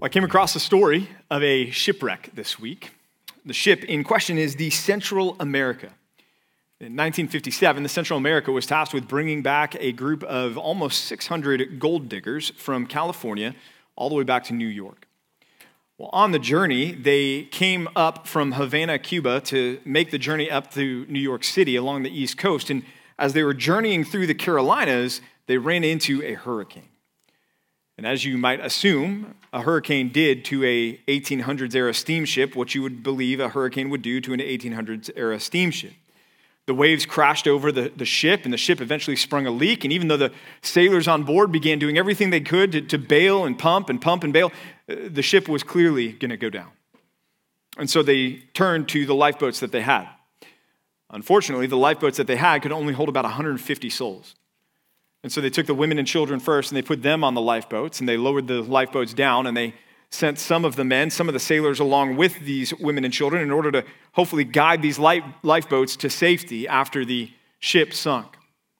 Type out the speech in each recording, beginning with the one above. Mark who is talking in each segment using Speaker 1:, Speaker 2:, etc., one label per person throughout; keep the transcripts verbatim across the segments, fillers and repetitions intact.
Speaker 1: I came across a story of a shipwreck this week. The ship in question is the Central America. In nineteen fifty-seven, the Central America was tasked with bringing back a group of almost six hundred gold diggers from California all the way back to New York. Well, on the journey, they came up from Havana, Cuba, to make the journey up to New York City along the East Coast. And as they were journeying through the Carolinas, they ran into a hurricane. And as you might assume, a hurricane did to a eighteen hundreds era steamship what you would believe a hurricane would do to an eighteen hundreds era steamship. The waves crashed over the, the ship, and the ship eventually sprung a leak. And even though the sailors on board began doing everything they could to, to bail and pump and pump and bail, the ship was clearly going to go down. And so they turned to the lifeboats that they had. Unfortunately, the lifeboats that they had could only hold about one hundred fifty souls. And so they took the women and children first, and they put them on the lifeboats, and they lowered the lifeboats down, and they sent some of the men, some of the sailors along with these women and children in order to hopefully guide these life, lifeboats to safety after the ship sunk.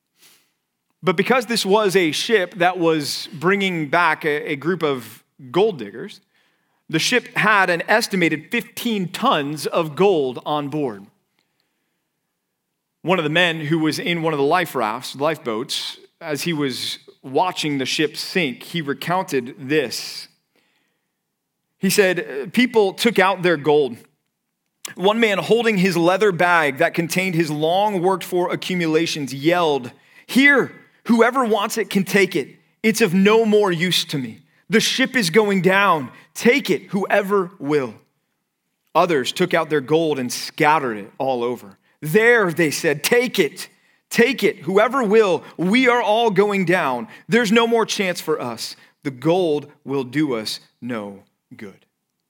Speaker 1: But because this was a ship that was bringing back a, a group of gold diggers, the ship had an estimated fifteen tons of gold on board. One of the men who was in one of the life rafts, lifeboats, as he was watching the ship sink, he recounted this. He said, people took out their gold. One man holding his leather bag that contained his long worked for accumulations yelled, "Here, whoever wants it can take it. It's of no more use to me. The ship is going down. Take it, whoever will." Others took out their gold and scattered it all over. "There," they said, "take it. Take it, whoever will. We are all going down. There's no more chance for us. The gold will do us no good."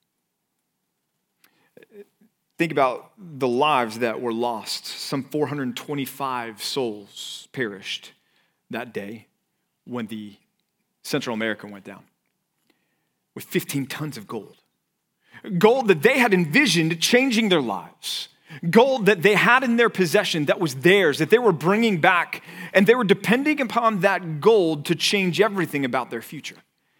Speaker 1: Think about the lives that were lost. Some four hundred twenty-five souls perished that day when the Central America went down with fifteen tons of gold. Gold that they had envisioned changing their lives. Gold that they had in their possession that was theirs, that they were bringing back, and they were depending upon that gold to change everything about their future.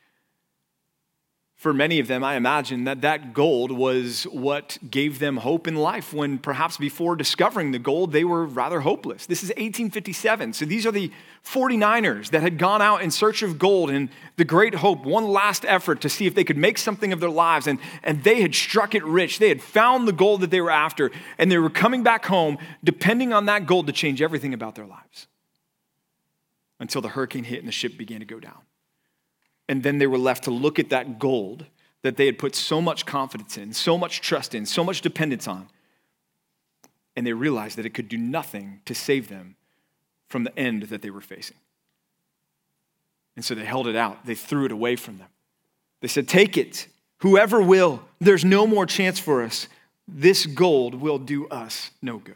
Speaker 1: For many of them, I imagine that that gold was what gave them hope in life when perhaps before discovering the gold, they were rather hopeless. This is eighteen fifty-seven, so these are the forty-niners that had gone out in search of gold and the great hope, one last effort to see if they could make something of their lives, and, and they had struck it rich. They had found the gold that they were after, and they were coming back home depending on that gold to change everything about their lives until the hurricane hit and the ship began to go down. And then they were left to look at that gold that they had put so much confidence in, so much trust in, so much dependence on. And they realized that it could do nothing to save them from the end that they were facing. And so they held it out. They threw it away from them. They said, "Take it, whoever will. There's no more chance for us. This gold will do us no good."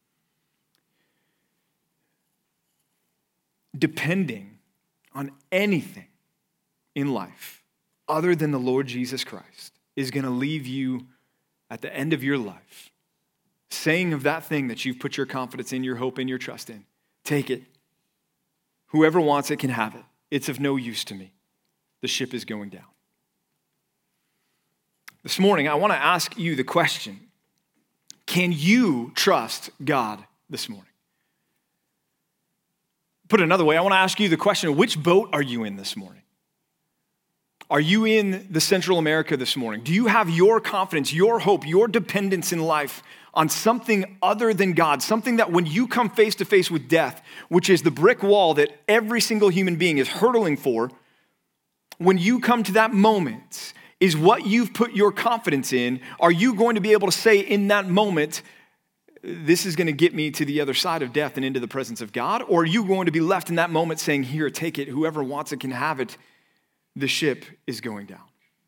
Speaker 1: Depending on anything in life other than the Lord Jesus Christ is going to leave you at the end of your life saying of that thing that you've put your confidence in, your hope in, your trust in, "Take it. Whoever wants it can have it. It's of no use to me. The ship is going down." This morning, I want to ask you the question, can you trust God this morning? Put it another way, I want to ask you the question, which boat are you in this morning? Are you in the Central America this morning? Do you have your confidence, your hope, your dependence in life on something other than God? Something that when you come face to face with death, which is the brick wall that every single human being is hurtling for, when you come to that moment, is what you've put your confidence in, are you going to be able to say in that moment, this is going to get me to the other side of death and into the presence of God? Or are you going to be left in that moment saying, "Here, take it. Whoever wants it can have it. The ship is going down"?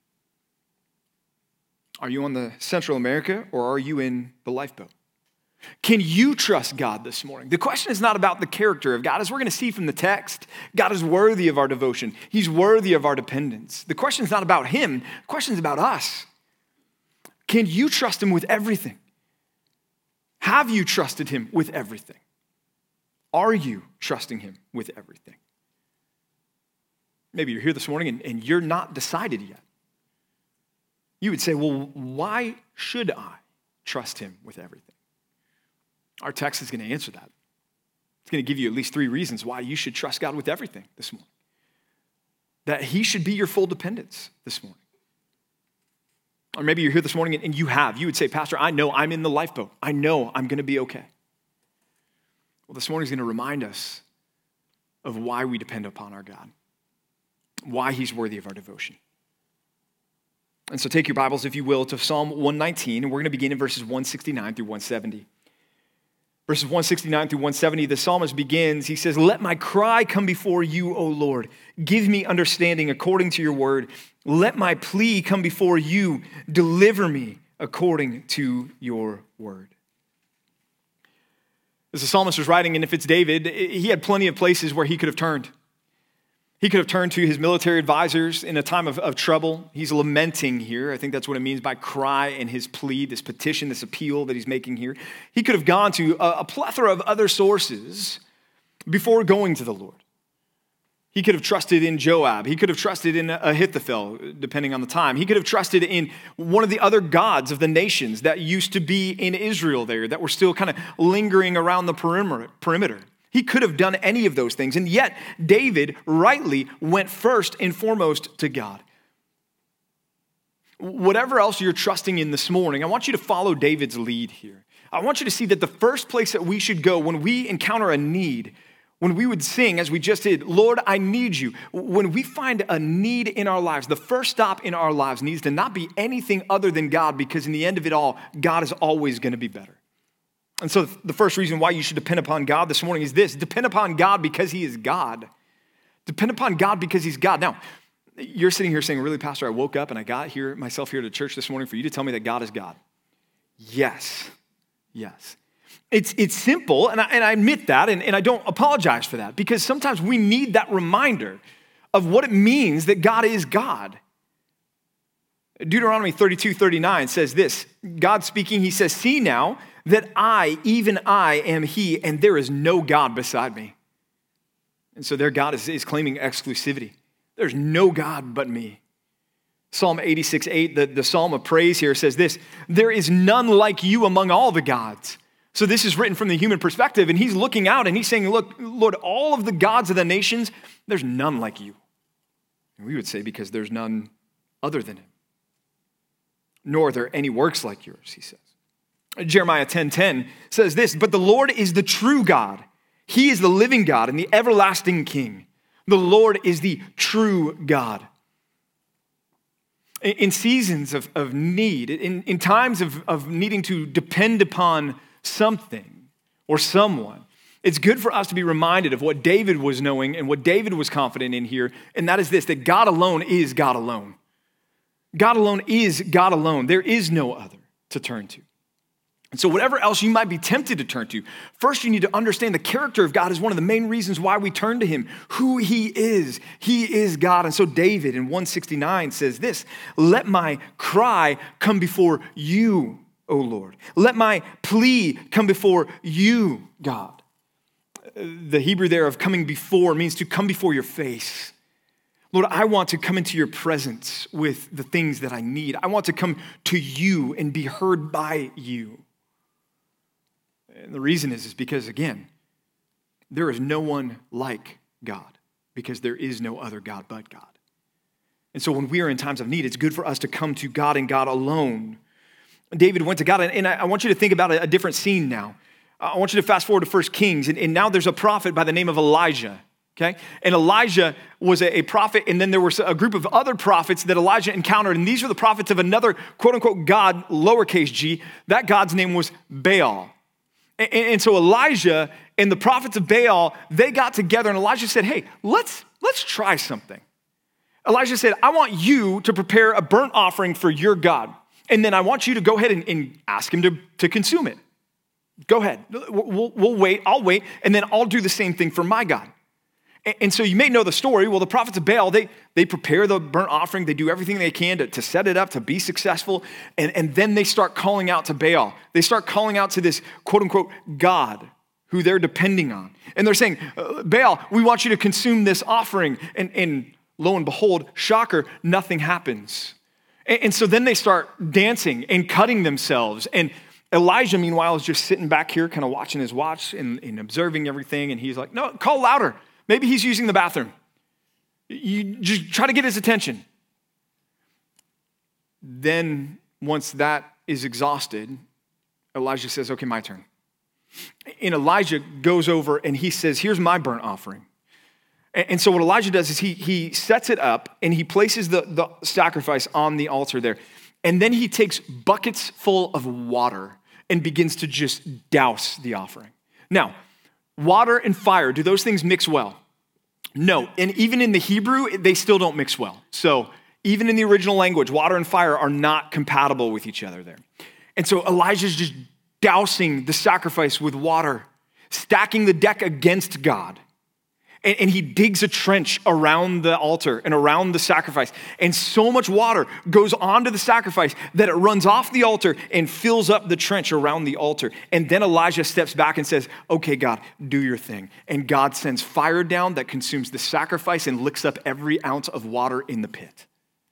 Speaker 1: Are you on the Central America or are you in the lifeboat? Can you trust God this morning? The question is not about the character of God. As we're going to see from the text, God is worthy of our devotion. He's worthy of our dependence. The question is not about him. The question is about us. Can you trust him with everything? Have you trusted him with everything? Are you trusting him with everything? Maybe you're here this morning and, and you're not decided yet. you would say, well, why should I trust him with everything? Our text is going to answer that. It's going to give you at least three reasons why you should trust God with everything this morning. That he should be your full dependence this morning. Or maybe you're here this morning and you have. You would say, Pastor, I know I'm in the lifeboat. I know I'm going to be okay. Well, this morning is going to remind us of why we depend upon our God, why he's worthy of our devotion. And so take your Bibles, if you will, to Psalm one nineteen, and we're going to begin in verses one sixty-nine through one seventy. Verses one sixty-nine through one seventy, the psalmist begins, he says, let my cry come before you, O Lord. Give me understanding according to your word. Let my plea come before you. Deliver me according to your word. As the psalmist was writing, and if it's David, he had plenty of places where he could have turned. He could have turned to his military advisors in a time of, of trouble. He's lamenting here. I think that's what it means by cry and his plea, this petition, this appeal that he's making here. He could have gone to a, a plethora of other sources before going to the Lord. He could have trusted in Joab. He could have trusted in Ahithophel, depending on the time. He could have trusted in one of the other gods of the nations that used to be in Israel there, that were still kind of lingering around the perimeter. He could have done any of those things. And yet, David rightly went first and foremost to God. Whatever else you're trusting in this morning, I want you to follow David's lead here. I want you to see that the first place that we should go when we encounter a need, when we would sing, as we just did, Lord, I need you. When we find a need in our lives, the first stop in our lives needs to not be anything other than God, because in the end of it all, God is always going to be better. And so the first reason why you should depend upon God this morning is this: depend upon God because he is God. Depend upon God because he's God. Now, you're sitting here saying, really, Pastor, I woke up and I got here myself here to church this morning for you to tell me that God is God. Yes, yes. It's, it's simple, and I, and I admit that, and, and I don't apologize for that, because sometimes we need that reminder of what it means that God is God. Deuteronomy thirty-two thirty-nine says this, God speaking, he says, see now that I, even I, am he, and there is no God beside me. And so their God is, is claiming exclusivity. There's no God but me. Psalm eighty-six eight, the, the psalm of praise here says this, there is none like you among all the gods. So this is written from the human perspective, and he's looking out and he's saying, look, Lord, all of the gods of the nations, there's none like you. And we would say because there's none other than him. Nor are there any works like yours, he says. Jeremiah ten ten says this, but the Lord is the true God. He is the living God and the everlasting King. The Lord is the true God. In seasons of, of need, in, in times of, of needing to depend upon something or someone, it's good for us to be reminded of what David was knowing and what David was confident in here, and that is this, that God alone is God alone. God alone is God alone. There is no other to turn to. And so whatever else you might be tempted to turn to, first you need to understand the character of God is one of the main reasons why we turn to him, who he is. He is God. And so David in one sixty-nine says this, let my cry come before you, O Lord. Let my plea come before you, God. The Hebrew there of coming before means to come before your face. Lord, I want to come into your presence with the things that I need. I want to come to you and be heard by you. And the reason is, is because, again, there is no one like God, because there is no other God but God. And so when we are in times of need, it's good for us to come to God and God alone. David went to God, and I want you to think about a different scene now. I want you to fast forward to First Kings, and now there's a prophet by the name of Elijah, okay? And Elijah was a prophet, and then there was a group of other prophets that Elijah encountered, and these were the prophets of another quote-unquote God, lowercase g. That God's name was Baal. And so Elijah and the prophets of Baal, they got together, and Elijah said, hey, let's, let's try something. Elijah said, I want you to prepare a burnt offering for your God. And then I want you to go ahead and, and ask him to, to consume it. Go ahead. We'll, we'll wait. I'll wait. And then I'll do the same thing for my God. And, and so you may know the story. Well, the prophets of Baal, they, they prepare the burnt offering. They do everything they can to, to set it up, to be successful. And, and then they start calling out to Baal. They start calling out to this quote unquote God who they're depending on. And they're saying, Baal, we want you to consume this offering. And, and lo and behold, shocker, nothing happens. And, and so then they start dancing and cutting themselves. And Elijah, meanwhile, is just sitting back here kind of watching his watch and, and observing everything. And he's like, no, call louder. Maybe he's using the bathroom. You just try to get his attention. Then once that is exhausted, Elijah says, okay, my turn. And Elijah goes over and he says, here's my burnt offering. And so what Elijah does is he, he sets it up and he places the, the sacrifice on the altar there. And then he takes buckets full of water and begins to just douse the offering. Now, water and fire, do those things mix well? No. And even in the Hebrew, they still don't mix well. So even in the original language, water and fire are not compatible with each other there. And so Elijah's just dousing the sacrifice with water, stacking the deck against God. And, and he digs a trench around the altar and around the sacrifice. And so much water goes onto the sacrifice that it runs off the altar and fills up the trench around the altar. And then Elijah steps back and says, okay, God, do your thing. And God sends fire down that consumes the sacrifice and licks up every ounce of water in the pit.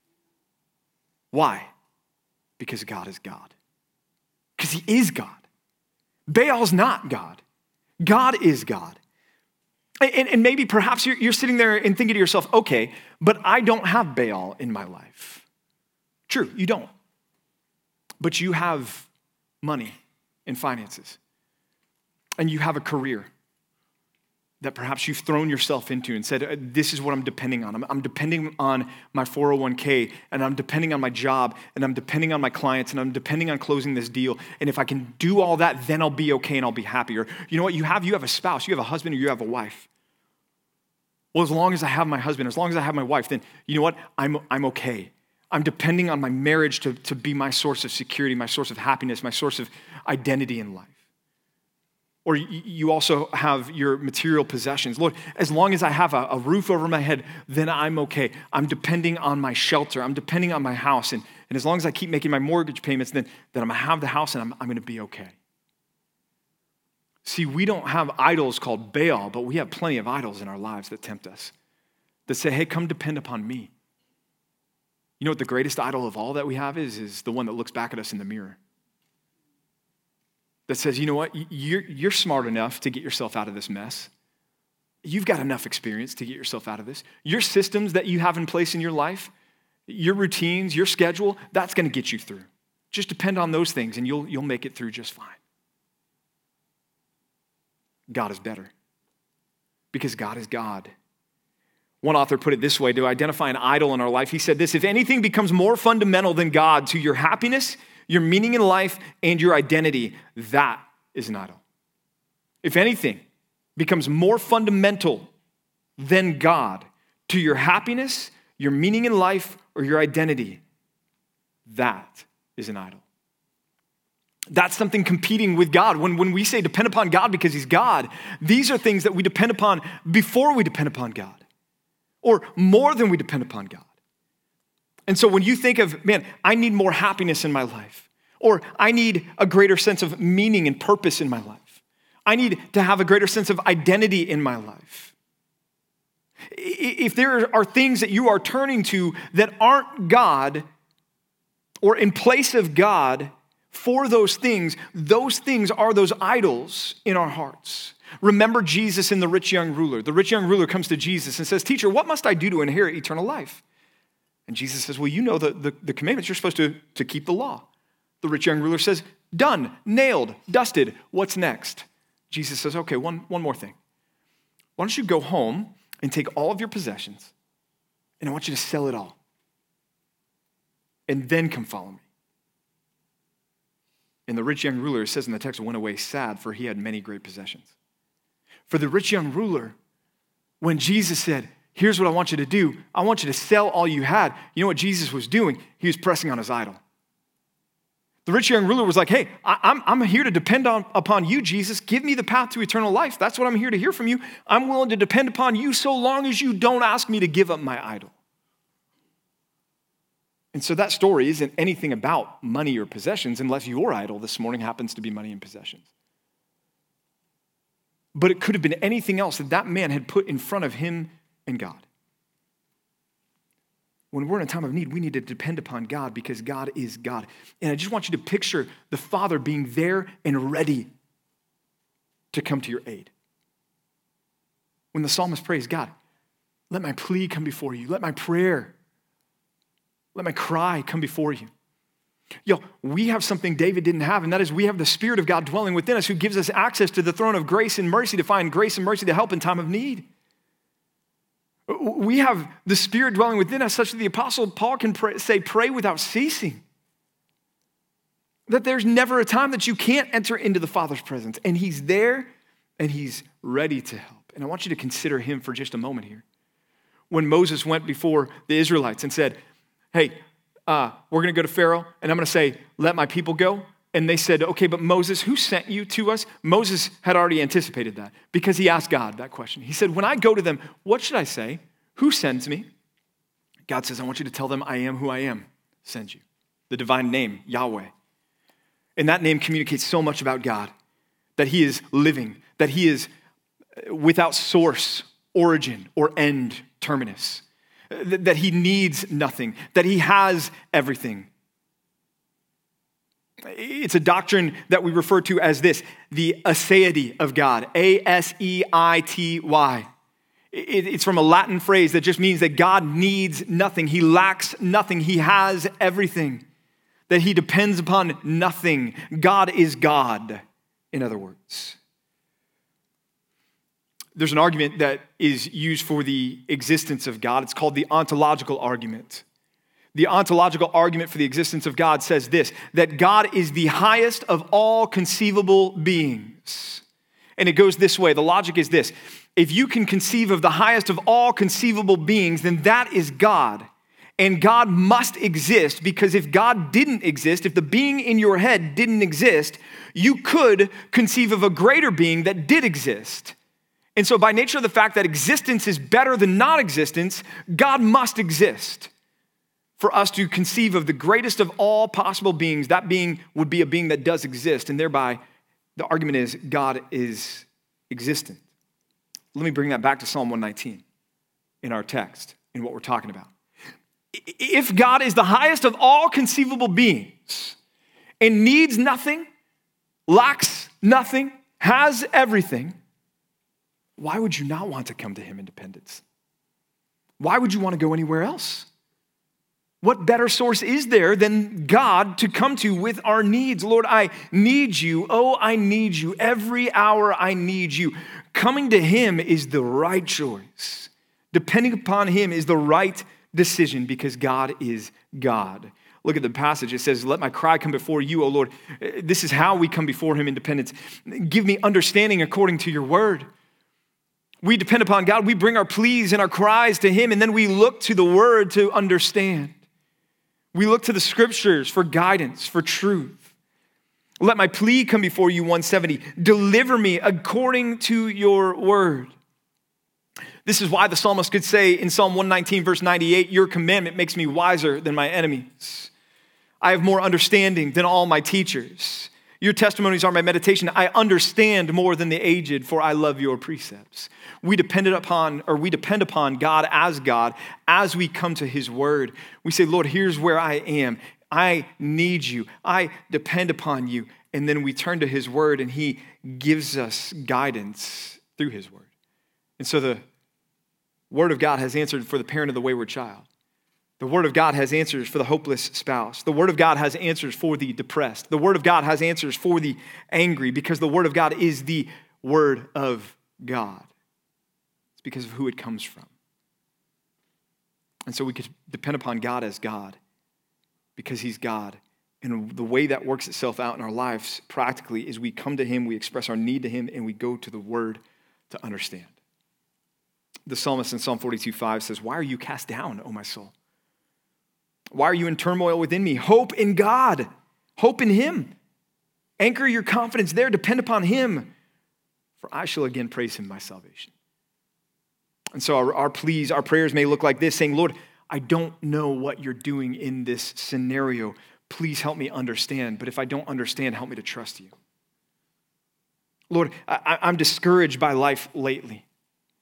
Speaker 1: Why? Because God is God. Because he is God. Baal's not God. God is God. And, and maybe perhaps you're, you're sitting there and thinking to yourself, okay, but I don't have Baal in my life. True, you don't. But you have money and finances. And you have a career that perhaps you've thrown yourself into and said, this is what I'm depending on. I'm, I'm depending on my four oh one k, and I'm depending on my job, and I'm depending on my clients, and I'm depending on closing this deal. And if I can do all that, then I'll be okay and I'll be happy. Or you know what, you have, you have a spouse, you have a husband, or you have a wife. Well, as long as I have my husband, as long as I have my wife, then you know what, I'm, I'm okay. I'm depending on my marriage to, to be my source of security, my source of happiness, my source of identity in life. Or you also have your material possessions. Lord, as long as I have a, a roof over my head, then I'm okay. I'm depending on my shelter. I'm depending on my house. And, and as long as I keep making my mortgage payments, then, then I'm going to have the house and I'm, I'm going to be okay. See, we don't have idols called Baal, but we have plenty of idols in our lives that tempt us, that say, hey, come depend upon me. You know what the greatest idol of all that we have is? Is the one that looks back at us in the mirror. That says, you know what, you're, you're smart enough to get yourself out of this mess. You've got enough experience to get yourself out of this. Your systems that you have in place in your life, your routines, your schedule, that's going to get you through. Just depend on those things and you'll, you'll make it through just fine. God is better because God is God. One author put it this way, to identify an idol in our life. He said this, if anything becomes more fundamental than God to your happiness, your meaning in life, and your identity, that is an idol. If anything becomes more fundamental than God to your happiness, your meaning in life, or your identity, that is an idol. That's something competing with God. When, when we say depend upon God because he's God, these are things that we depend upon before we depend upon God, or more than we depend upon God. And so when you think of, man, I need more happiness in my life, or I need a greater sense of meaning and purpose in my life, I need to have a greater sense of identity in my life. If there are things that you are turning to that aren't God, or in place of God for those things, those things are those idols in our hearts. Remember Jesus and the rich young ruler. The rich young ruler comes to Jesus and says, teacher, what must I do to inherit eternal life? And Jesus says, well, you know the, the, the commandments. You're supposed to, to keep the law. The rich young ruler says, done, nailed, dusted. What's next? Jesus says, okay, one, one more thing. Why don't you go home and take all of your possessions, and I want you to sell it all, and then come follow me. And the rich young ruler, it says in the text, went away sad, for he had many great possessions. For the rich young ruler, when Jesus said, here's what I want you to do. I want you to sell all you had. You know what Jesus was doing? He was pressing on his idol. The rich young ruler was like, hey, I, I'm, I'm here to depend on, upon you, Jesus. Give me the path to eternal life. That's what I'm here to hear from you. I'm willing to depend upon you so long as you don't ask me to give up my idol. And so that story isn't anything about money or possessions unless your idol this morning happens to be money and possessions. But it could have been anything else that that man had put in front of him and God. when we're in a time of need, we need to depend upon God because God is God. And I just want you to picture the Father being there and ready to come to your aid. When the psalmist prays, God, let my plea come before you. Let my prayer, let my cry come before you. Yo, we have something David didn't have, and that is we have the Spirit of God dwelling within us who gives us access to the throne of grace and mercy to find grace and mercy to help in time of need. We have the Spirit dwelling within us such that the Apostle Paul can pray, say, pray without ceasing. That there's never a time that you can't enter into the Father's presence. And he's there and he's ready to help. And I want you to consider him for just a moment here. When Moses went before the Israelites and said, hey, uh, we're going to go to Pharaoh and I'm going to say, let my people go. And they said, okay, but Moses, who sent you to us? Moses had already anticipated that because he asked God that question. He said, when I go to them, what should I say? Who sends me? God says, I want you to tell them I am who I am sends you. The divine name, Yahweh. And that name communicates so much about God, that he is living, that he is without source, origin, or end, terminus, that he needs nothing, that he has everything. It's a doctrine that we refer to as this, the aseity of God, A S E I T Y. It's from a Latin phrase that just means that God needs nothing. He lacks nothing. He has everything, that he depends upon nothing. God is God, in other words. There's an argument that is used for the existence of God. It's called the ontological argument. The ontological argument for the existence of God says this, that God is the highest of all conceivable beings. And it goes this way. The logic is this. If you can conceive of the highest of all conceivable beings, then that is God. And God must exist because if God didn't exist, if the being in your head didn't exist, you could conceive of a greater being that did exist. And so by nature of the fact that existence is better than non-existence, God must exist for us to conceive of the greatest of all possible beings. That being would be a being that does exist, and thereby the argument is God is existent. Let me bring that back to Psalm one nineteen in our text, in what we're talking about. If God is the highest of all conceivable beings and needs nothing, lacks nothing, has everything, why would you not want to come to him in dependence? Why would you want to go anywhere else? What better source is there than God to come to with our needs? Lord, I need you. Oh, I need you. Every hour I need you. Coming to him is the right choice. Depending upon him is the right decision because God is God. Look at the passage. It says, let my cry come before you, O Lord. This is how we come before him in dependence. Give me understanding according to your word. We depend upon God. We bring our pleas and our cries to him, and then we look to the word to understand. We look to the scriptures for guidance, for truth. Let my plea come before you, one seventy. Deliver me according to your word. This is why the psalmist could say in Psalm one nineteen, verse ninety-eight, your commandment makes me wiser than my enemies. I have more understanding than all my teachers. Your testimonies are my meditation. I understand more than the aged, for I love your precepts. We depended upon, or we depend upon God as God as we come to his word. We say, Lord, here's where I am. I need you. I depend upon you. And then we turn to his word and he gives us guidance through his word. And so the word of God has answered for the parent of the wayward child. The word of God has answers for the hopeless spouse. The word of God has answers for the depressed. The word of God has answers for the angry because the word of God is the word of God. It's because of who it comes from. And so we could depend upon God as God because he's God. And the way that works itself out in our lives practically is we come to him, we express our need to him, and we go to the word to understand. The psalmist in Psalm forty-two five says, why are you cast down, O my soul? Why are you in turmoil within me? Hope in God. Hope in him. Anchor your confidence there. Depend upon him. For I shall again praise him, my salvation. And so our, our pleas, our prayers may look like this, saying, Lord, I don't know what you're doing in this scenario. Please help me understand. But if I don't understand, help me to trust you. Lord, I, I'm discouraged by life lately.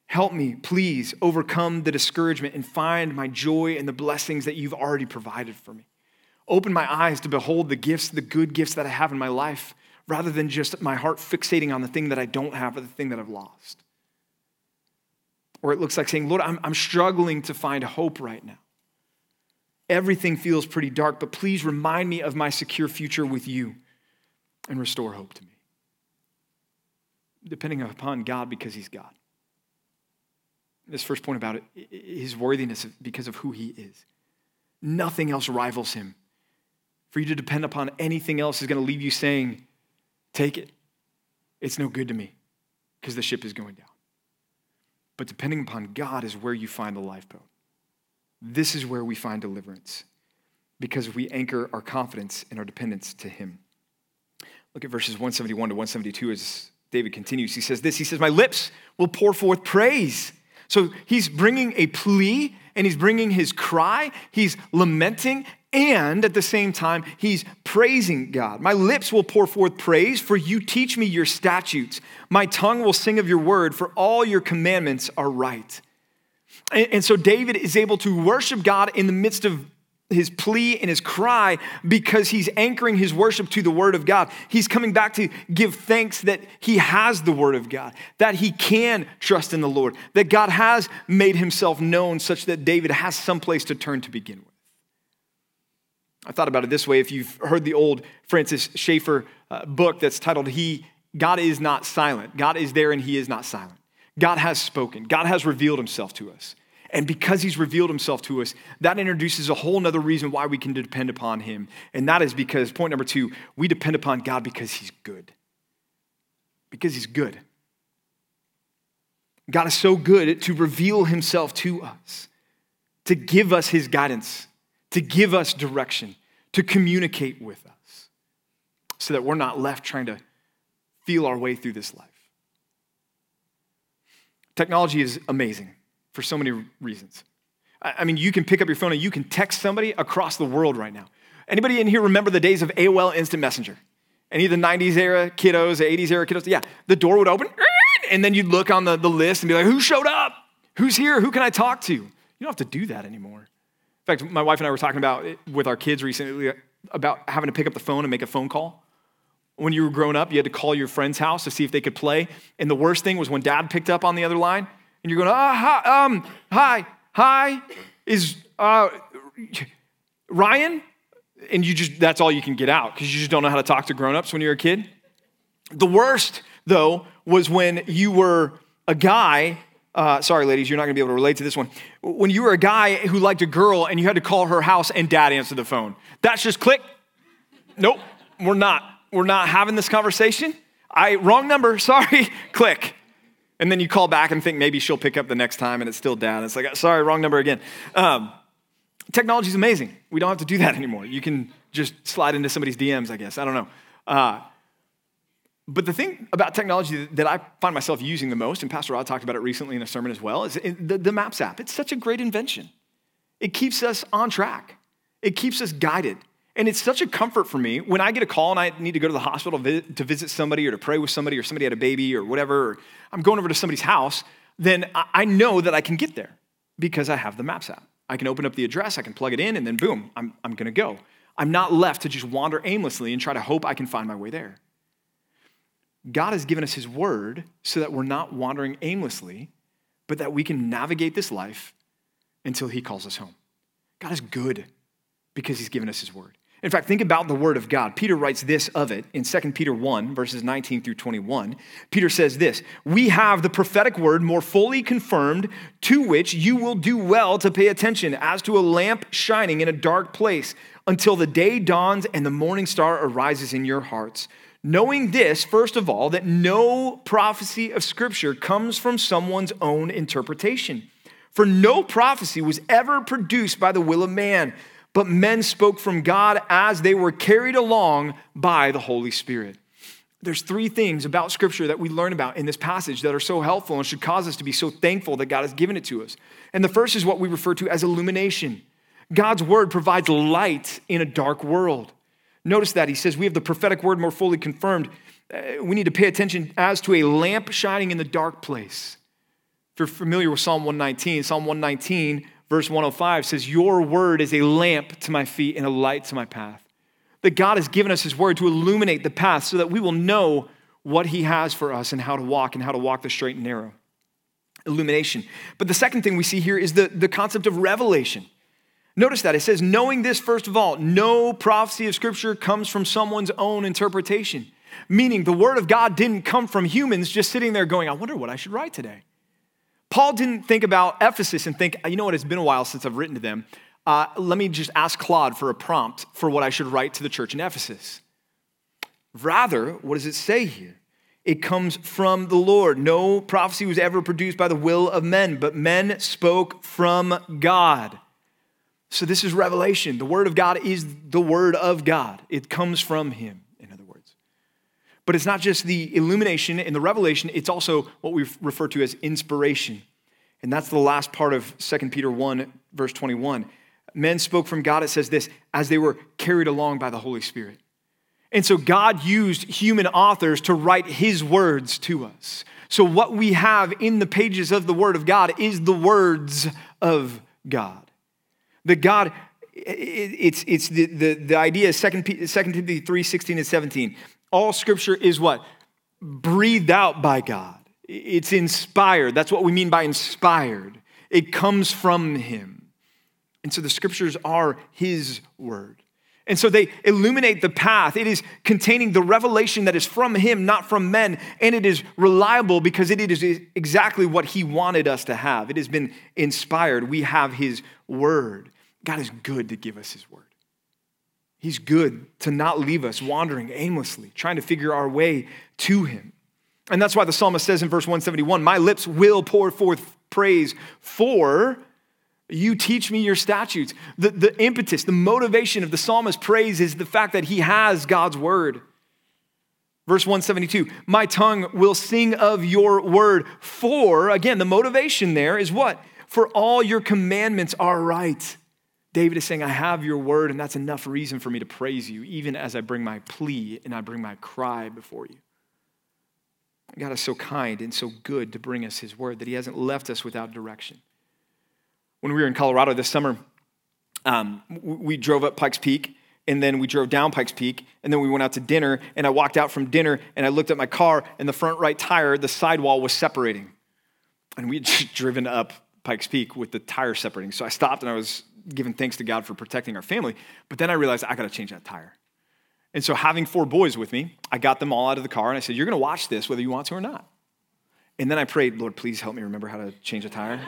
Speaker 1: Help me, please, overcome the discouragement and find my joy in the blessings that you've already provided for me. Open my eyes to behold the gifts, the good gifts that I have in my life, rather than just my heart fixating on the thing that I don't have or the thing that I've lost. Or it looks like saying, Lord, I'm, I'm struggling to find hope right now. Everything feels pretty dark, but please remind me of my secure future with you and restore hope to me. Depending upon God because he's God. This first point about it, his worthiness because of who he is. Nothing else rivals him. For you to depend upon anything else is going to leave you saying, take it. It's no good to me because the ship is going down. But depending upon God is where you find the lifeboat. This is where we find deliverance because we anchor our confidence and our dependence to him. Look at verses one seventy-one to one seventy-two as David continues. He says this, he says, my lips will pour forth praise. So he's bringing a plea and he's bringing his cry. He's lamenting and at the same time, he's praising God. My lips will pour forth praise, for you teach me your statutes. My tongue will sing of your word, for all your commandments are right. And, and so David is able to worship God in the midst of his plea and his cry because he's anchoring his worship to the word of God. He's coming back to give thanks that he has the word of God, that he can trust in the Lord, that God has made himself known such that David has some place to turn to begin with. I thought about it this way. If you've heard the old Francis Schaeffer uh, book that's titled, "He God is not silent. God is there and he is not silent. God has spoken. God has revealed himself to us. And because he's revealed himself to us, that introduces a whole nother reason why we can depend upon him. And that is because, point number two, we depend upon God because he's good. Because he's good. God is so good to reveal himself to us, to give us his guidance, to give us direction, to communicate with us, so that we're not left trying to feel our way through this life. Technology is amazing for so many reasons. I mean, you can pick up your phone and you can text somebody across the world right now. Anybody in here remember the days of A O L Instant Messenger? Any of the nineties era kiddos, the eighties era kiddos? Yeah, the door would open and then you'd look on the, the list and be like, who showed up? Who's here? Who can I talk to? You don't have to do that anymore. In fact, my wife and I were talking about it with our kids recently about having to pick up the phone and make a phone call. When you were growing up, you had to call your friend's house to see if they could play. And the worst thing was when dad picked up on the other line and you're going, oh, hi, um, hi, hi, is uh, Ryan? And you just, that's all you can get out because you just don't know how to talk to grown-ups when you're a kid. The worst, though, was when you were a guy. Uh, sorry, ladies, you're not going to be able to relate to this one. When you were a guy who liked a girl and you had to call her house and dad answered the phone. That's just click. Nope, we're not. We're not having this conversation. I wrong number, sorry, click. And then you call back and think maybe she'll pick up the next time and it's still dad. It's like, sorry, wrong number again. Um, technology is amazing. We don't have to do that anymore. You can just slide into somebody's D Ms, I guess. I don't know. Uh, But the thing about technology that I find myself using the most, and Pastor Rod talked about it recently in a sermon as well, is the, the Maps app. It's such a great invention. It keeps us on track. It keeps us guided. And it's such a comfort for me when I get a call and I need to go to the hospital to visit somebody or to pray with somebody or somebody had a baby or whatever, or I'm going over to somebody's house, then I know that I can get there because I have the Maps app. I can open up the address, I can plug it in, and then boom, I'm, I'm going to go. I'm not left to just wander aimlessly and try to hope I can find my way there. God has given us his word so that we're not wandering aimlessly, but that we can navigate this life until he calls us home. God is good because he's given us his word. In fact, think about the word of God. Peter writes this of it in Second Peter one, verses nineteen through twenty-one. Peter says this, we have the prophetic word more fully confirmed, to which you will do well to pay attention as to a lamp shining in a dark place until the day dawns and the morning star arises in your hearts. Knowing this, first of all, that no prophecy of Scripture comes from someone's own interpretation. For no prophecy was ever produced by the will of man, but men spoke from God as they were carried along by the Holy Spirit. There's three things about Scripture that we learn about in this passage that are so helpful and should cause us to be so thankful that God has given it to us. And the first is what we refer to as illumination. God's word provides light in a dark world. Notice that he says we have the prophetic word more fully confirmed. Uh, we need to pay attention as to a lamp shining in the dark place. you're familiar with Psalm one nineteen, Psalm one nineteen, verse one oh five says, your word is a lamp to my feet and a light to my path. That God has given us his word to illuminate the path so that we will know what he has for us and how to walk and how to walk the straight and narrow. Illumination. But the second thing we see here is the, the concept of revelation. Notice that it says, knowing this, first of all, no prophecy of Scripture comes from someone's own interpretation. Meaning the word of God didn't come from humans just sitting there going, I wonder what I should write today. Paul didn't think about Ephesus and think, you know what, it's been a while since I've written to them. Uh, let me just ask Claude for a prompt for what I should write to the church in Ephesus. Rather, what does it say here? It comes from the Lord. No prophecy was ever produced by the will of men, but men spoke from God. So this is revelation. The word of God is the word of God. It comes from him, in other words. But it's not just the illumination and the revelation, it's also what we refer to as inspiration. And that's the last part of Second Peter one, verse twenty-one. Men spoke from God, it says this, as they were carried along by the Holy Spirit. And so God used human authors to write his words to us. So what we have in the pages of the word of God is the words of God. The God, it's, it's the, the, the idea is Second Timothy three, sixteen and seventeen. All scripture is what? Breathed out by God. It's inspired. That's what we mean by inspired. It comes from him. And so the scriptures are his word. And so they illuminate the path. It is containing the revelation that is from him, not from men. And it is reliable because it is exactly what he wanted us to have. It has been inspired. We have his word. God is good to give us his word. He's good to not leave us wandering aimlessly, trying to figure our way to him. And that's why the psalmist says in verse one seventy-one, my lips will pour forth praise for you teach me your statutes. The, the impetus, the motivation of the psalmist's praise is the fact that he has God's word. Verse one seventy-two, my tongue will sing of your word. For, again, the motivation there is what? For all your commandments are right. David is saying, I have your word, and that's enough reason for me to praise you, even as I bring my plea and I bring my cry before you. God is so kind and so good to bring us his word that he hasn't left us without direction. When we were in Colorado this summer, um, we drove up Pikes Peak, and then we drove down Pikes Peak, and then we went out to dinner, and I walked out from dinner, and I looked at my car, and the front right tire, the sidewall was separating. And we had just driven up Pikes Peak with the tire separating. So I stopped, and I was giving thanks to God for protecting our family, but then I realized I got to change that tire. And so having four boys with me, I got them all out of the car, and I said, you're going to watch this whether you want to or not. And then I prayed, Lord, please help me remember how to change a tire.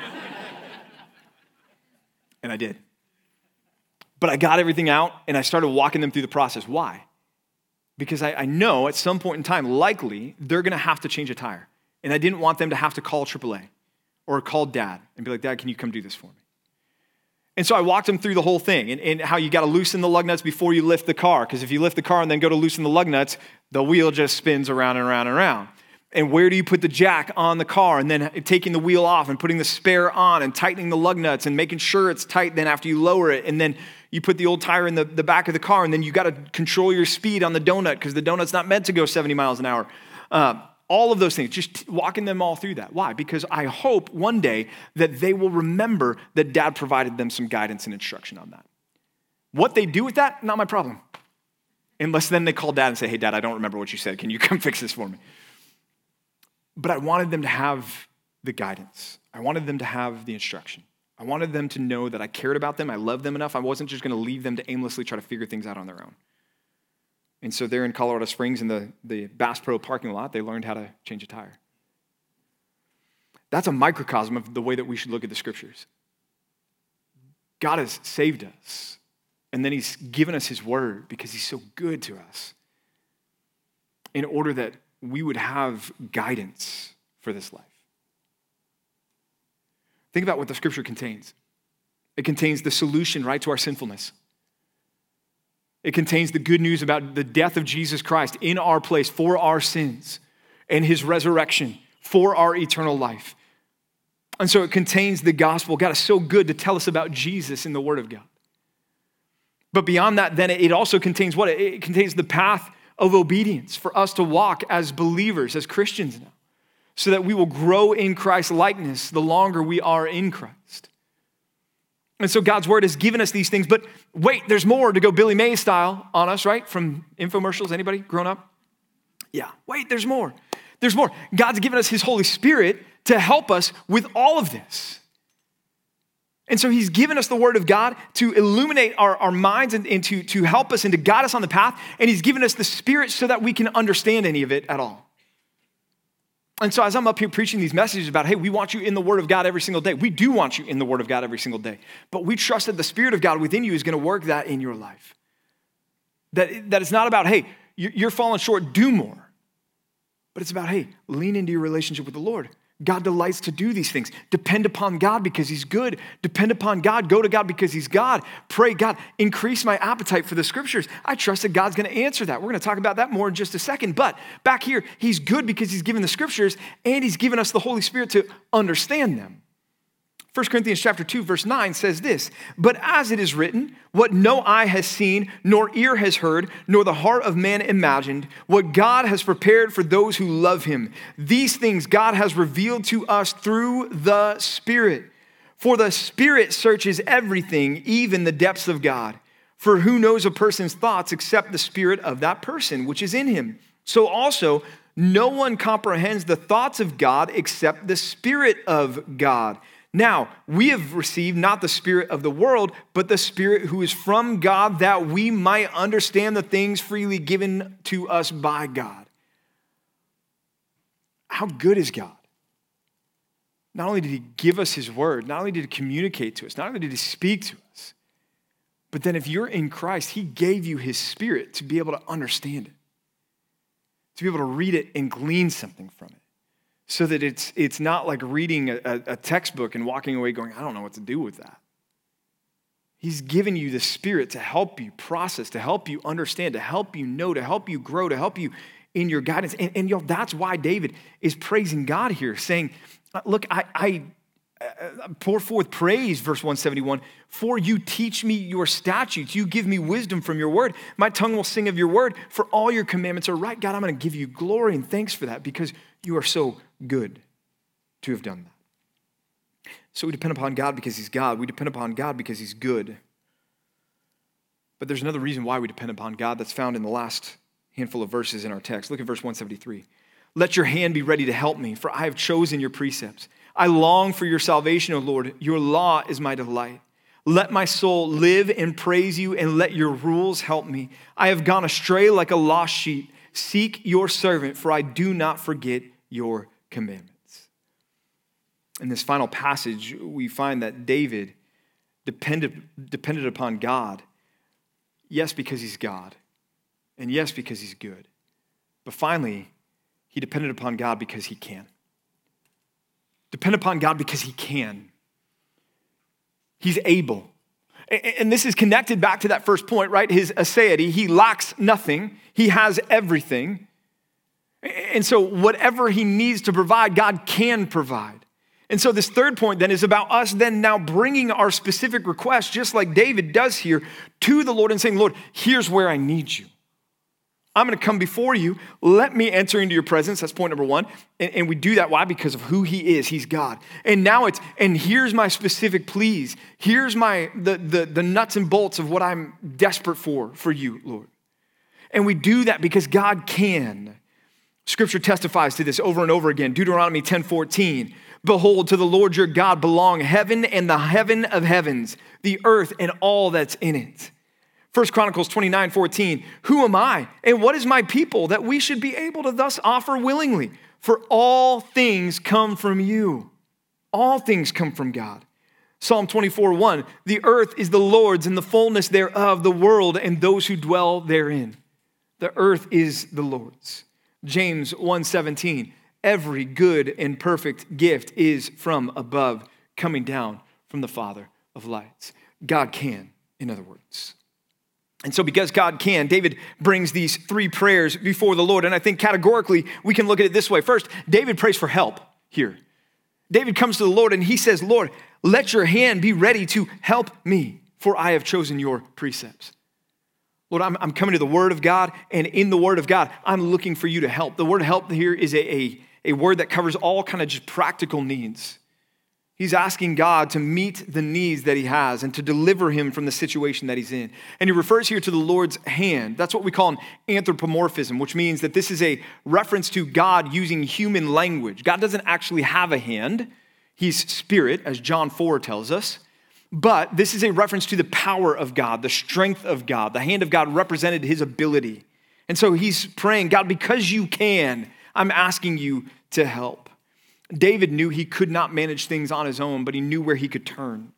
Speaker 1: And I did. But I got everything out, and I started walking them through the process. Why? Because I, I know at some point in time, likely, they're going to have to change a tire. And I didn't want them to have to call triple A or call dad and be like, Dad, can you come do this for me? And so I walked them through the whole thing and, and how you got to loosen the lug nuts before you lift the car. Because if you lift the car and then go to loosen the lug nuts, the wheel just spins around and around and around. And where do you put the jack on the car and then taking the wheel off and putting the spare on and tightening the lug nuts and making sure it's tight then after you lower it. And then you put the old tire in the, the back of the car and then you got to control your speed on the donut because the donut's not meant to go seventy miles an hour. Uh, all of those things, just walking them all through that. Why? Because I hope one day that they will remember that Dad provided them some guidance and instruction on that. What they do with that, not my problem. Unless then they call Dad and say, hey, Dad, I don't remember what you said. Can you come fix this for me? But I wanted them to have the guidance. I wanted them to have the instruction. I wanted them to know that I cared about them. I loved them enough. I wasn't just going to leave them to aimlessly try to figure things out on their own. And so there in Colorado Springs in the, the Bass Pro parking lot, they learned how to change a tire. That's a microcosm of the way that we should look at the scriptures. God has saved us. And then he's given us his word because he's so good to us in order that we would have guidance for this life. Think about what the scripture contains. It contains the solution, right, to our sinfulness. It contains the good news about the death of Jesus Christ in our place for our sins and his resurrection for our eternal life. And so it contains the gospel. God is so good to tell us about Jesus in the word of God. But beyond that, then it also contains what? It contains the path of obedience for us to walk as believers, as Christians now. so that we will grow in Christ's likeness the longer we are in Christ. And so God's word has given us these things, but wait, there's more to go Billy Mays style on us, right? From infomercials, anybody grown up? Yeah, wait, there's more. There's more. God's given us his Holy Spirit to help us with all of this. And so he's given us the word of God to illuminate our, our minds and, and to, to help us and to guide us on the path. And he's given us the Spirit so that we can understand any of it at all. And so as I'm up here preaching these messages about, hey, we want you in the word of God every single day. We do want you in the word of God every single day. But we trust that the Spirit of God within you is going to work that in your life. That, that it's not about, hey, you're falling short, do more. But it's about, hey, lean into your relationship with the Lord. God delights to do these things. Depend upon God because he's good. Depend upon God. Go to God because he's God. Pray, God, increase my appetite for the scriptures. I trust that God's going to answer that. We're going to talk about that more in just a second. But back here, he's good because he's given the scriptures and he's given us the Holy Spirit to understand them. First Corinthians chapter two, verse nine says this, but as it is written, what no eye has seen, nor ear has heard, nor the heart of man imagined, what God has prepared for those who love him. These things God has revealed to us through the Spirit. For the Spirit searches everything, even the depths of God. For who knows a person's thoughts except the spirit of that person, which is in him? So also, no one comprehends the thoughts of God except the Spirit of God. Now, we have received not the spirit of the world, but the Spirit who is from God, that we might understand the things freely given to us by God. How good is God? Not only did he give us his word, not only did he communicate to us, not only did he speak to us, but then if you're in Christ, he gave you his Spirit to be able to understand it, to be able to read it and glean something from it. So that it's it's not like reading a, a textbook and walking away going, I don't know what to do with that. He's given you the Spirit to help you process, to help you understand, to help you know, to help you grow, to help you in your guidance. And, and you know, that's why David is praising God here, saying, look, I, I pour forth praise, verse one seventy-one, for you teach me your statutes. You give me wisdom from your word. My tongue will sing of your word, for all your commandments are right. God, I'm going to give you glory and thanks for that because you are so good to have done that. So we depend upon God because he's God. We depend upon God because he's good. But there's another reason why we depend upon God that's found in the last handful of verses in our text. Look at verse one seventy-three. Let your hand be ready to help me, for I have chosen your precepts. I long for your salvation, O Lord. Your law is my delight. Let my soul live and praise you, and let your rules help me. I have gone astray like a lost sheep. Seek your servant, for I do not forget your commandments. In this final passage, we find that David depended, depended upon God, yes, because he's God, and yes, because he's good. But finally, he depended upon God because he can. Depend upon God because he can. He's able. And this is connected back to that first point, right? His aseity, he lacks nothing. He has everything. And so whatever he needs to provide, God can provide. And so this third point then is about us then now bringing our specific requests, just like David does here, to the Lord and saying, Lord, here's where I need you. I'm going to come before you. Let me enter into your presence. That's point number one. And, and we do that. Why? Because of who he is. He's God. And now it's, and here's my specific pleas. Here's my, the, the, the nuts and bolts of what I'm desperate for, for you, Lord. And we do that because God can. Scripture testifies to this over and over again. Deuteronomy ten fourteen. Behold, to the Lord your God belong heaven and the heaven of heavens, the earth and all that's in it. First Chronicles twenty-nine fourteen, who am I and what is my people that we should be able to thus offer willingly? For all things come from you. All things come from God. Psalm twenty-four one, the earth is the Lord's and the fullness thereof, the world and those who dwell therein. The earth is the Lord's. James one seventeen, every good and perfect gift is from above, coming down from the Father of lights. God can, in other words. And so because God can, David brings these three prayers before the Lord. And I think categorically, we can look at it this way. First, David prays for help here. David comes to the Lord and he says, Lord, let your hand be ready to help me, for I have chosen your precepts. Lord, I'm, I'm coming to the word of God, and in the word of God, I'm looking for you to help. The word help here is a, a, a word that covers all kind of just practical needs. He's asking God to meet the needs that he has and to deliver him from the situation that he's in. And he refers here to the Lord's hand. That's what we call an anthropomorphism, which means that this is a reference to God using human language. God doesn't actually have a hand. He's spirit, as John four tells us. But this is a reference to the power of God, the strength of God. The hand of God represented his ability. And so he's praying, God, because you can, I'm asking you to help. David knew he could not manage things on his own, but he knew where he could turn.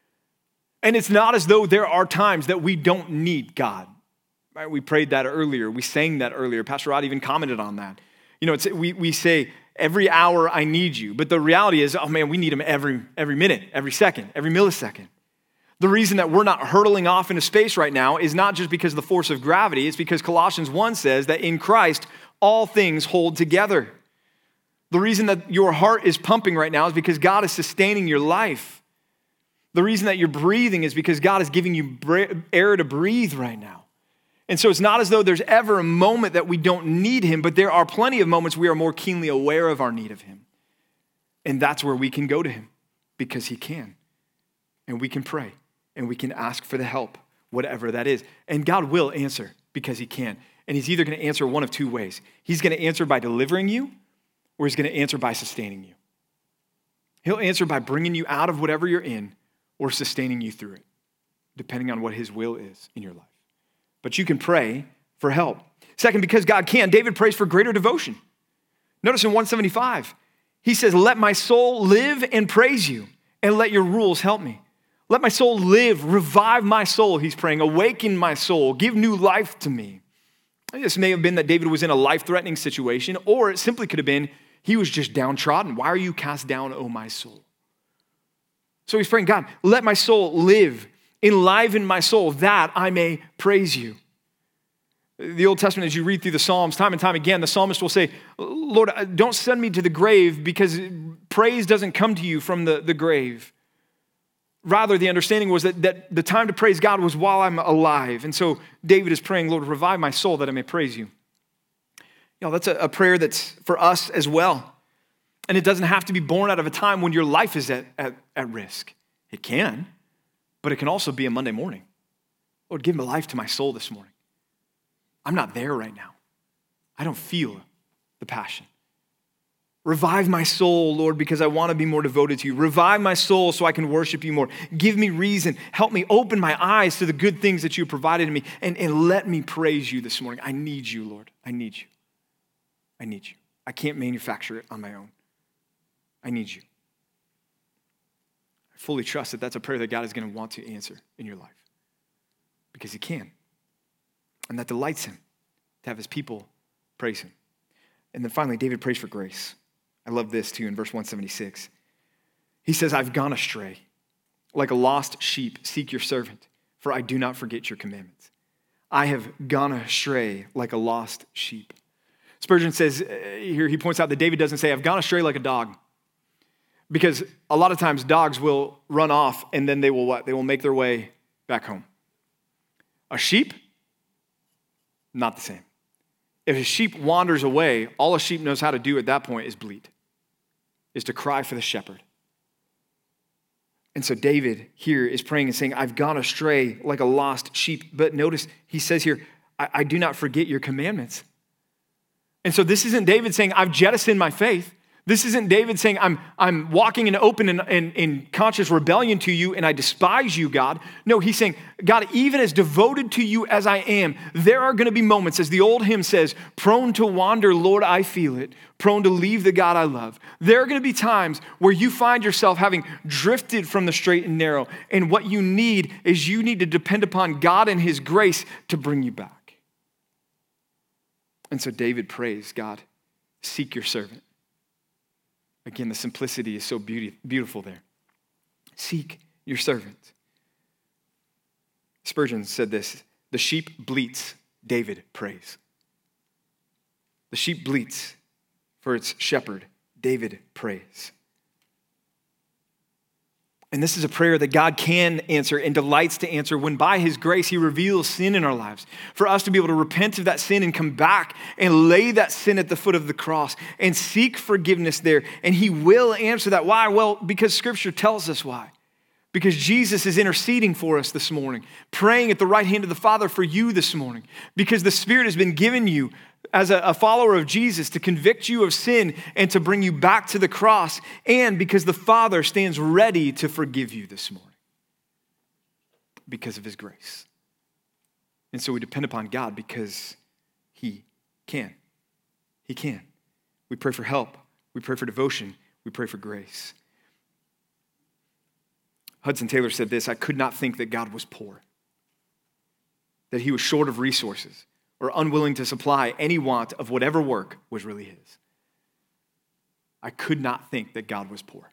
Speaker 1: And it's not as though there are times that we don't need God. Right? We prayed that earlier. We sang that earlier. Pastor Rod even commented on that. You know, it's, we, we say, every hour I need you. But the reality is, oh man, we need him every, every minute, every second, every millisecond. The reason that we're not hurtling off into space right now is not just because of the force of gravity. It's because Colossians one says that in Christ, all things hold together. The reason that your heart is pumping right now is because God is sustaining your life. The reason that you're breathing is because God is giving you air to breathe right now. And so it's not as though there's ever a moment that we don't need him, but there are plenty of moments we are more keenly aware of our need of him. And that's where we can go to him because he can. And we can pray and we can ask for the help, whatever that is. And God will answer because he can. And he's either going to answer one of two ways. He's going to answer by delivering you, or he's going to answer by sustaining you. He'll answer by bringing you out of whatever you're in or sustaining you through it, depending on what his will is in your life. But you can pray for help. Second, because God can, David prays for greater devotion. Notice in one seventy-five, he says, let my soul live and praise you, and let your rules help me. Let my soul live, revive my soul, he's praying, awaken my soul, give new life to me. This may have been that David was in a life-threatening situation, or it simply could have been he was just downtrodden. Why are you cast down, O my soul? So he's praying, God, let my soul live, enliven my soul, that I may praise you. The Old Testament, as you read through the Psalms, time and time again, the psalmist will say, Lord, don't send me to the grave because praise doesn't come to you from the, the grave. Rather, the understanding was that, that the time to praise God was while I'm alive. And so David is praying, Lord, revive my soul that I may praise you. You know, that's a, a prayer that's for us as well. And it doesn't have to be born out of a time when your life is at, at, at risk. It can, but it can also be a Monday morning. Lord, give me life to my soul this morning. I'm not there right now. I don't feel the passion. Revive my soul, Lord, because I want to be more devoted to you. Revive my soul so I can worship you more. Give me reason. Help me open my eyes to the good things that you provided to me, and, and let me praise you this morning. I need you, Lord. I need you. I need you. I can't manufacture it on my own. I need you. I fully trust that that's a prayer that God is going to want to answer in your life because he can. And that delights him to have his people praise him. And then finally, David prays for grace. I love this too in verse one seventy-six. He says, I've gone astray. Like a lost sheep, seek your servant, for I do not forget your commandments. I have gone astray like a lost sheep. Spurgeon says here, he points out that David doesn't say, I've gone astray like a dog. Because a lot of times dogs will run off and then they will what? They will make their way back home. A sheep, not the same. If a sheep wanders away, all a sheep knows how to do at that point is bleat, is to cry for the shepherd. And so David here is praying and saying, I've gone astray like a lost sheep. But notice he says here, I, I do not forget your commandments. And so this isn't David saying, I've jettisoned my faith. This isn't David saying, I'm, I'm walking in open and in, in conscious rebellion to you and I despise you, God. No, he's saying, God, even as devoted to you as I am, there are going to be moments, as the old hymn says, prone to wander, Lord, I feel it, prone to leave the God I love. There are going to be times where you find yourself having drifted from the straight and narrow, and what you need is you need to depend upon God and his grace to bring you back. And so David prays, God, seek your servant. Again, the simplicity is so beauty, beautiful there. Seek your servant. Spurgeon said this, the sheep bleats, David prays. The sheep bleats for its shepherd, David prays. And this is a prayer that God can answer and delights to answer when by his grace he reveals sin in our lives. For us to be able to repent of that sin and come back and lay that sin at the foot of the cross and seek forgiveness there. And he will answer that. Why? Well, because Scripture tells us why. Because Jesus is interceding for us this morning, praying at the right hand of the Father for you this morning. Because the Spirit has been given you as a, a follower of Jesus to convict you of sin and to bring you back to the cross. And because the Father stands ready to forgive you this morning because of his grace. And so we depend upon God because he can. He can. We pray for help. We pray for devotion. We pray for grace. Hudson Taylor said this: I could not think that God was poor, that he was short of resources, or unwilling to supply any want of whatever work was really his. I could not think that God was poor.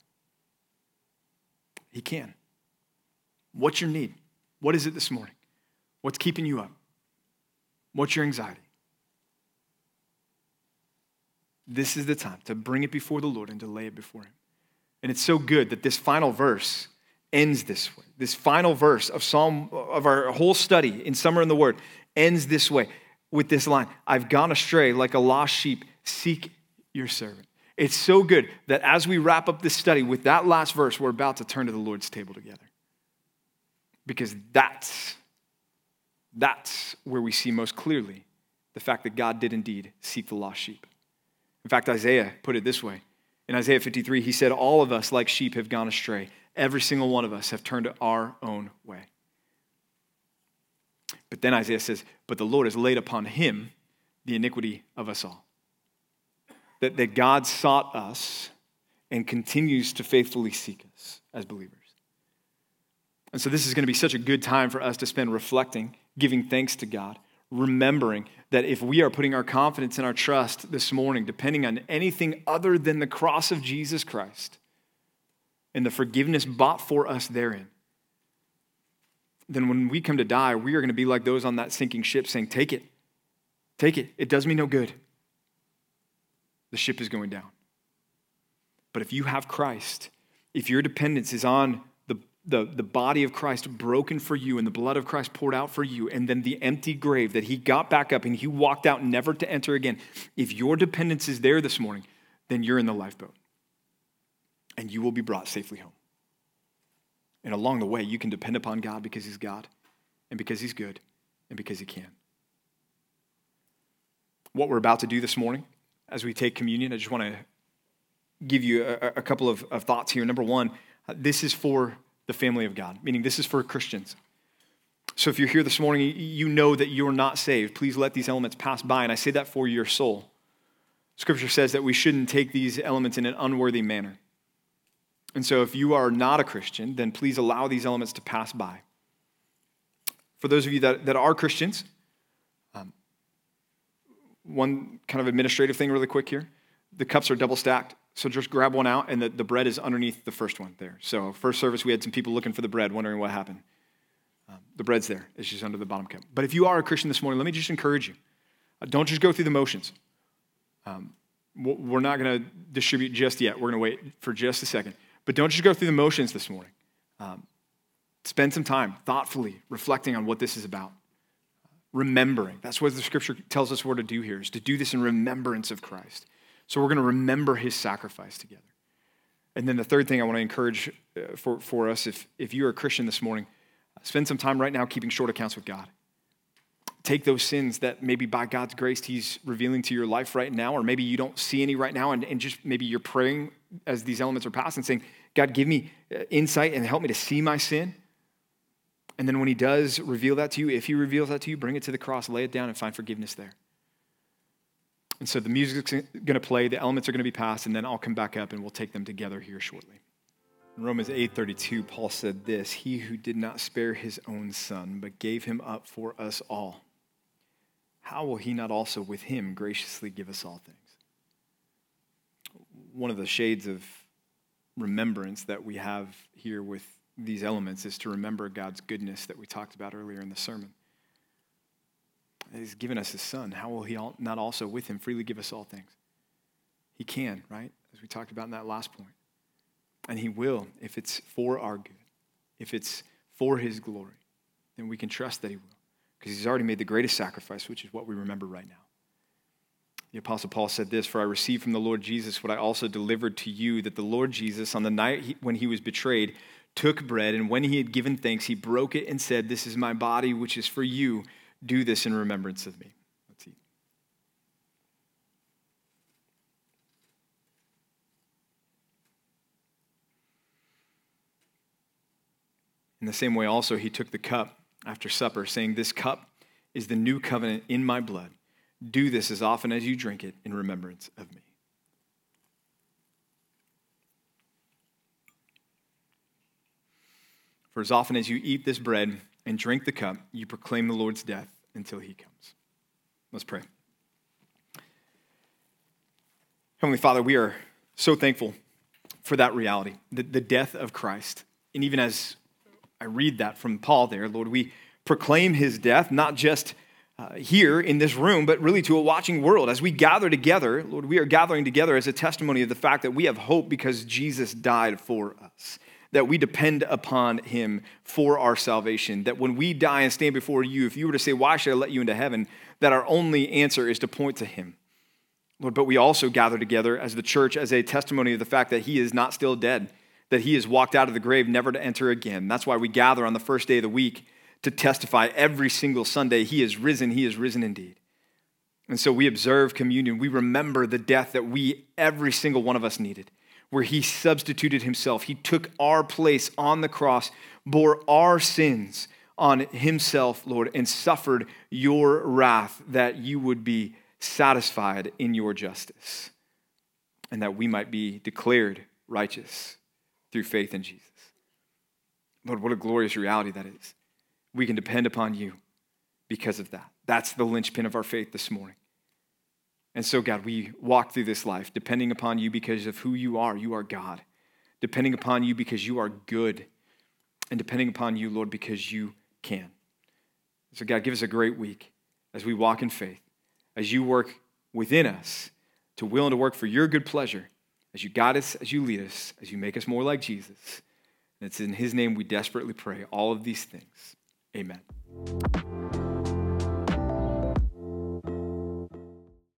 Speaker 1: He can. What's your need? What is it this morning? What's keeping you up? What's your anxiety? This is the time to bring it before the Lord and to lay it before him. And it's so good that this final verse ends this way. This final verse of Psalm, of our whole study in Summer in the Word, ends this way with this line: I've gone astray like a lost sheep, seek your servant. It's so good that as we wrap up this study with that last verse, we're about to turn to the Lord's table together. Because that's, that's where we see most clearly the fact that God did indeed seek the lost sheep. In fact, Isaiah put it this way. In Isaiah fifty-three, he said, all of us like sheep have gone astray. Every single one of us have turned our own way. But then Isaiah says, but the Lord has laid upon him the iniquity of us all. That, that God sought us and continues to faithfully seek us as believers. And so this is going to be such a good time for us to spend reflecting, giving thanks to God, remembering that if we are putting our confidence and our trust this morning, depending on anything other than the cross of Jesus Christ, and the forgiveness bought for us therein, then when we come to die, we are going to be like those on that sinking ship saying, take it, take it. It does me no good. The ship is going down. But if you have Christ, if your dependence is on the, the, the body of Christ broken for you and the blood of Christ poured out for you, and then the empty grave that he got back up and he walked out never to enter again, if your dependence is there this morning, then you're in the lifeboat. And you will be brought safely home. And along the way, you can depend upon God because he's God, and because he's good, and because he can. What we're about to do this morning, as we take communion, I just want to give you a, a couple of, of thoughts here. Number one, this is for the family of God, meaning this is for Christians. So if you're here this morning, you know that you're not saved. Please let these elements pass by, and I say that for your soul. Scripture says that we shouldn't take these elements in an unworthy manner. And so if you are not a Christian, then please allow these elements to pass by. For those of you that, that are Christians, um, one kind of administrative thing really quick here. The cups are double stacked, so just grab one out, and the, the bread is underneath the first one there. So first service, we had some people looking for the bread, wondering what happened. Um, the bread's there. It's just under the bottom cup. But if you are a Christian this morning, let me just encourage you. Uh, don't just go through the motions. Um, we're not going to distribute just yet. We're going to wait for just a second. But don't just go through the motions this morning. Um, spend some time thoughtfully reflecting on what this is about. Remembering. That's what the scripture tells us we're to do here, is to do this in remembrance of Christ. So we're going to remember his sacrifice together. And then the third thing I want to encourage uh, for, for us, if, if you're a Christian this morning, spend some time right now keeping short accounts with God. Take those sins that maybe by God's grace he's revealing to your life right now, or maybe you don't see any right now, and, and just maybe you're praying as these elements are passed and saying, God, give me insight and help me to see my sin. And then when he does reveal that to you, if he reveals that to you, bring it to the cross, lay it down, and find forgiveness there. And so the music's going to play, the elements are going to be passed, and then I'll come back up and we'll take them together here shortly. In Romans eight thirty-two, Paul said this: he who did not spare his own son, but gave him up for us all, how will he not also with him graciously give us all things? One of the shades of remembrance that we have here with these elements is to remember God's goodness that we talked about earlier in the sermon. He's given us his son. How will he not also with him freely give us all things? He can, right? As we talked about in that last point. And he will if it's for our good, if it's for his glory, then we can trust that he will because he's already made the greatest sacrifice, which is what we remember right now. The Apostle Paul said this, "For I received from the Lord Jesus what I also delivered to you, that the Lord Jesus, on the night he, when he was betrayed, took bread, and when he had given thanks, he broke it and said, 'This is my body, which is for you. Do this in remembrance of me.'" Let's eat. In the same way also, he took the cup after supper, saying, "This cup is the new covenant in my blood. Do this as often as you drink it in remembrance of me." For as often as you eat this bread and drink the cup, you proclaim the Lord's death until he comes. Let's pray. Heavenly Father, we are so thankful for that reality, the, the death of Christ. And even as I read that from Paul there, Lord, we proclaim his death, not just uh, here in this room, but really to a watching world. As we gather together, Lord, we are gathering together as a testimony of the fact that we have hope because Jesus died for us, that we depend upon him for our salvation, that when we die and stand before you, if you were to say, "Why should I let you into heaven?" that our only answer is to point to him. Lord, but we also gather together as the church as a testimony of the fact that he is not still dead, that he has walked out of the grave never to enter again. That's why we gather on the first day of the week to testify every single Sunday, he is risen, he is risen indeed. And so we observe communion. We remember the death that we, every single one of us needed, where he substituted himself. He took our place on the cross, bore our sins on himself, Lord, and suffered your wrath that you would be satisfied in your justice and that we might be declared righteous through faith in Jesus. Lord, what a glorious reality that is. We can depend upon you because of that. That's the linchpin of our faith this morning. And so, God, we walk through this life depending upon you because of who you are. You are God. Depending upon you because you are good. And depending upon you, Lord, because you can. So, God, give us a great week as we walk in faith, as you work within us to will and to work for your good pleasure, as you guide us, as you lead us, as you make us more like Jesus. And it's in his name we desperately pray all of these things. Amen.